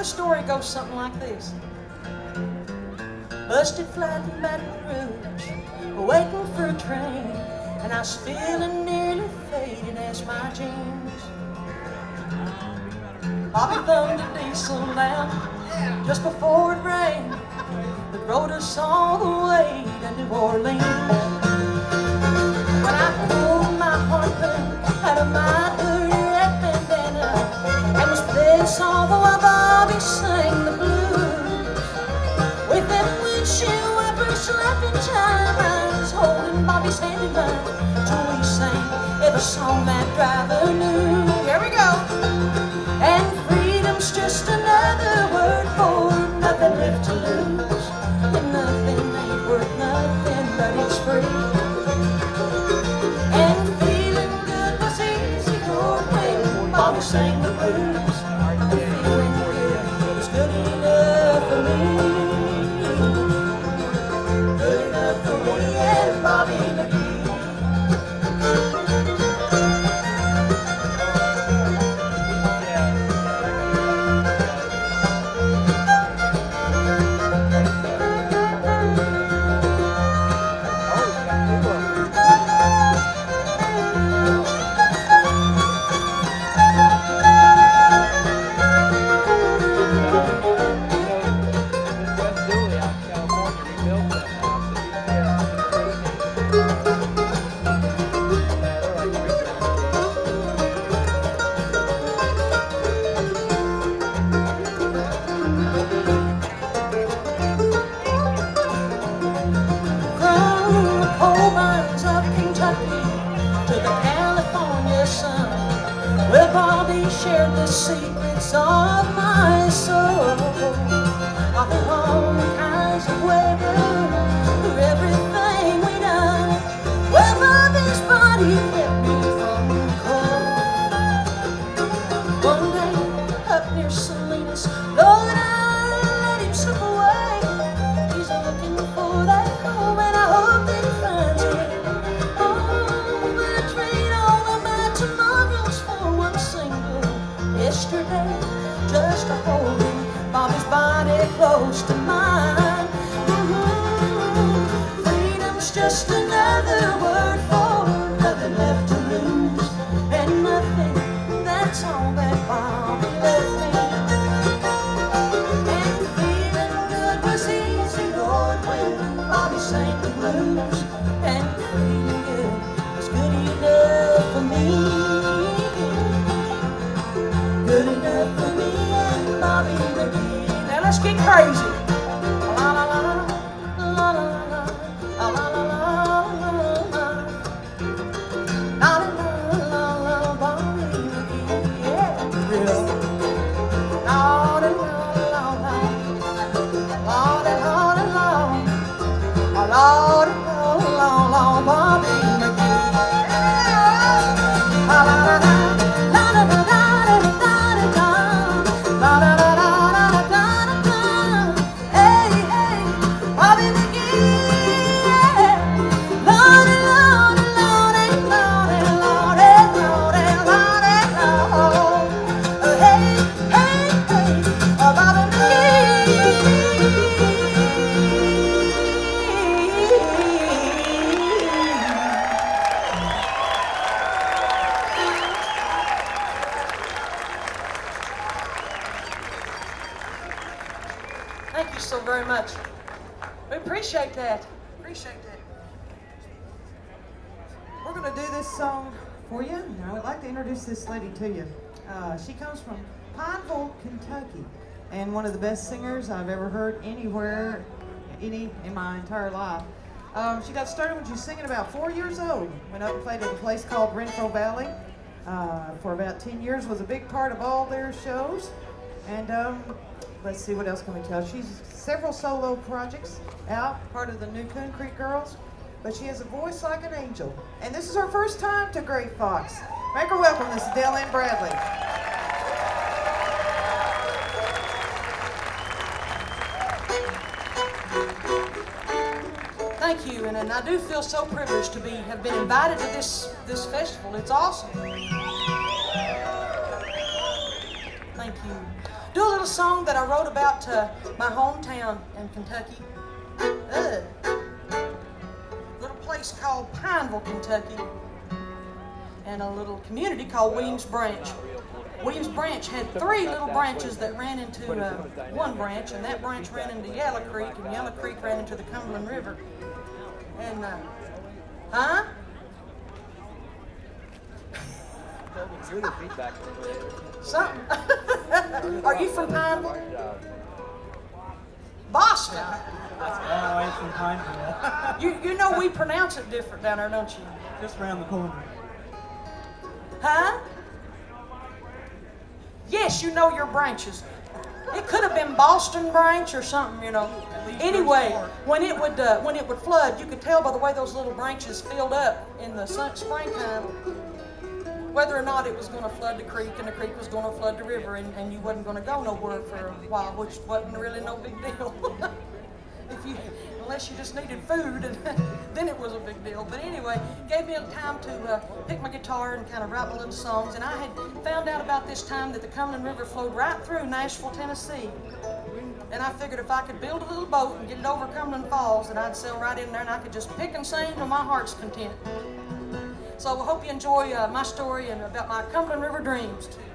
the story goes something like this. Busted flat in Baton Rouge, waiting for a train, and I was feeling nearly faded as my jeans. Bobby thumbed a diesel down just before it rained, that rode us all the way to New Orleans. When I pulled my harpoon out of my dirty red bandana and was playing a song while Bobby sang the blues, with them windshield wipers slapping time, I was holding Bobby's hand in mine till we sang every song that driver knew. Here we go. And freedom's just another word for nothing left to lose, and nothing ain't worth nothing but it's free. And feeling good was easy, Lord, when Bobby sang the blues. And feeling good was good enough for me, good enough for me and Bobby McGee. Bobby shared the secrets of my soul. Of all kinds of weather, for everything we done. Well, Bobby's body kept me from the cold. One day, up near Salinas, Lord, I let him slip away. He's looking for that home, and I hope that he finds it. Oh, but I trade all of my tomorrows for one single yesterday, just to hold him, Bobby's body close to mine. Freedom's just another word for nothing left to lose, and nothing, that's all that Bobby left me. And feeling good was easy, Lord, when Bobby sang the blues. And feeling good was good enough for me, good enough for me and Bobby McGee. Now let's get crazy. La la la la la la la la la la la la la Bobby McGee. Yeah, real. La la la la la la la la Bobby McGee. La la la la. Thank you so very much. We appreciate that. Appreciate that. We're going to do this song for you. And I would like to introduce this lady to you. She comes from Pineville, Kentucky, and one of the best singers I've ever heard anywhere, in my entire life. She got started when she was singing about 4 years old. Went up and played at a place called Renfro Valley for about 10 years. Was a big part of all their shows. And let's see, what else can we tell? She's several solo projects out, part of the new Coon Creek Girls, but she has a voice like an angel. And this is her first time to Great Fox. Make her welcome, this is Dellynn Bradley. Thank you, and I do feel so privileged to have been invited to this festival. It's awesome. Thank you. do a little song that I wrote about my hometown in Kentucky. Little place called Pineville, Kentucky, and a little community called Williams Branch. Williams Branch had 3 little branches that ran into one branch, and that branch ran into Yellow Creek, and Yellow Creek ran into the Cumberland River. And, huh? Something. Are you from Pineville? Boston. Oh, it's from Pineville. You know we pronounce it different down there, don't you? Just around the corner. Huh? Yes, you know your branches. It could have been Boston Branch or something, you know. Anyway, when it would flood, you could tell by the way those little branches filled up in the springtime whether or not it was going to flood the creek, and the creek was going to flood the river, and you wasn't going to go nowhere for a while, which wasn't really no big deal. Unless you just needed food, and then it was a big deal. But anyway, it gave me a time to pick my guitar and kind of write my little songs. And I had found out about this time that the Cumberland River flowed right through Nashville, Tennessee. And I figured if I could build a little boat and get it over Cumberland Falls, and I'd sail right in there and I could just pick and sing till my heart's content. So I hope you enjoy my story and about my Cumberland River dreams.